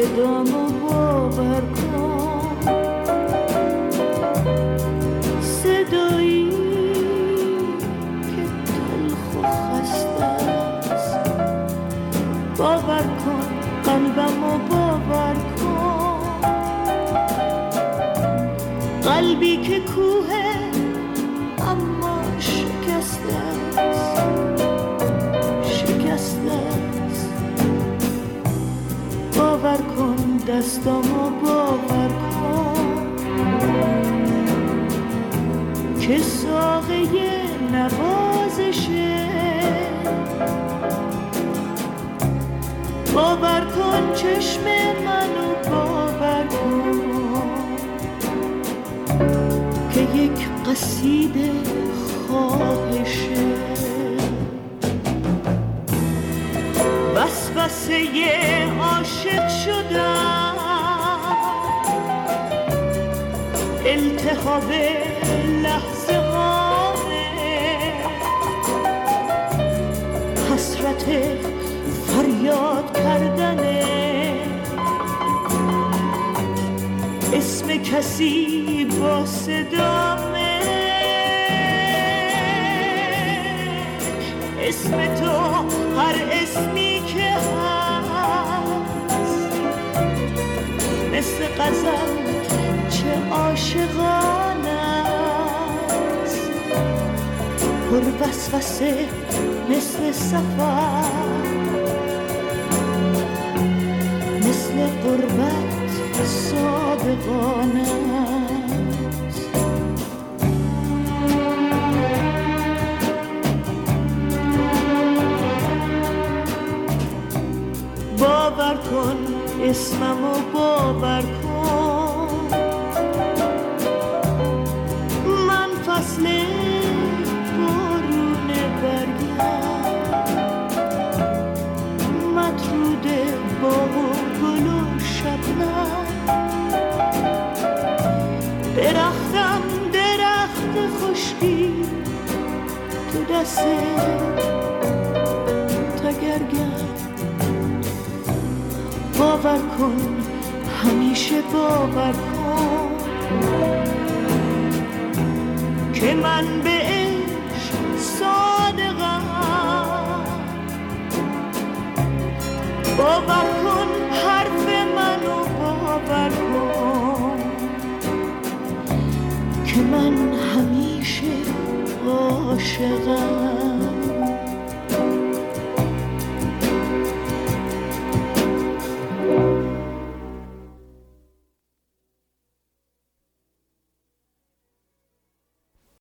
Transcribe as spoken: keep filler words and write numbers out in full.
صدامو باور کن، صدایی که تلخ و خسته است. باور کن قلبمو باور کن، قلبی که کوه اما شکسته است، شکسته است. باور کن دستامو باور کن که ساقه نوازشه. باور کن چشم منو باور کن که یک قصیده خواهشه. وسوسه عاشق شدم، التهاب لحظه هامه، حسرت فریاد کردنه، اسم کسی با صدامه، اسم تو هر اسمی که هست، مثل غزل چه عاشقانه است، پر وسوسه مثل سفر، مثل غربت صادقانه است. باور کن اسممو باور کن، من فصل بارون برگم، مطرود باغ و گل و شبنم، درختم درخت خشکی تو دست تگرگم. باور کن همیشه باور کن که من به عشق صادقم. باور کن حرف منو باور کن که من همیشه عاشقم.